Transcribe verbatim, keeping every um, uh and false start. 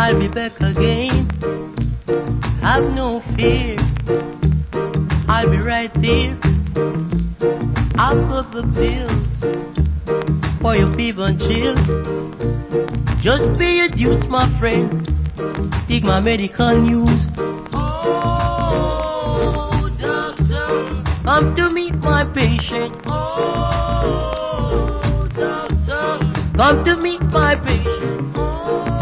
I'll be back again. Have no fear, I'll be right there. I've got the pills for your fever and chills. Just pay your dues, my friend. Take my medical news. Oh, doctor, come to meet my patient. Oh, doctor, come to meet my patient.